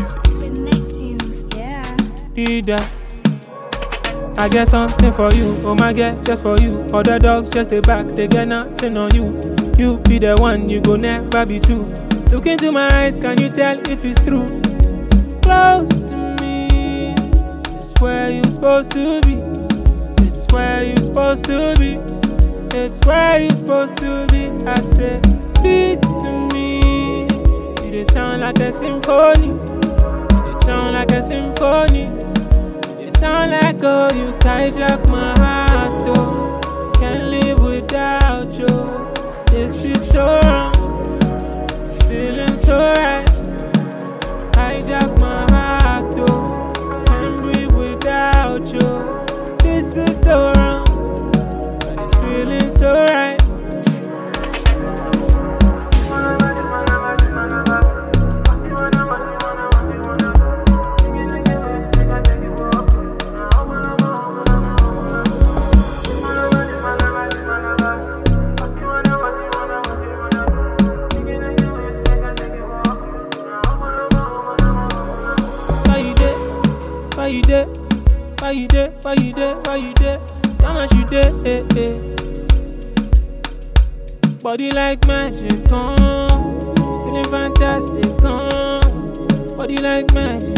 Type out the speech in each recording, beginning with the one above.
easy. The Neptunes, yeah. Did that. I get something for you, oh my God, just for you. Other dogs just stay back, they get nothing on you. You be the one, you go never be two. Look into my eyes, can you tell if it's true? Close to me, it's where you supposed to be. It's where you supposed to be. It's where you supposed to be. I said, speak to me. You they sound like a symphony. You they sound like a symphony. Sound like oh, you hijack my heart, oh. Can't live without you. This is so wrong. It's feeling so right. Hijack my heart, oh. Can't breathe without you. This is so wrong, but it's feeling so right. Why you there? Why you there? Why you there? Why you there? Come on, you there? Eh, eh. Body like magic, feeling fantastic, body like magic,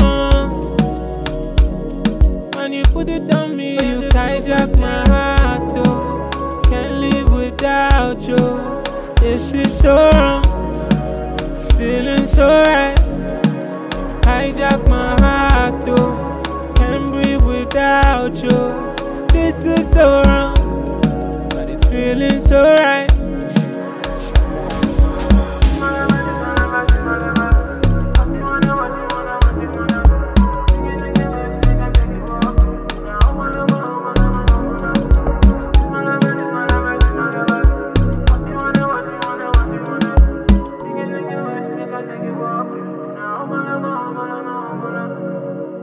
when you put it on me, you hijack my heart, oh. Can't live without you. This is so wrong. It's feeling so right. Hijack my heart, oh. Can't breathe without you. This is so wrong, but it's feeling so right.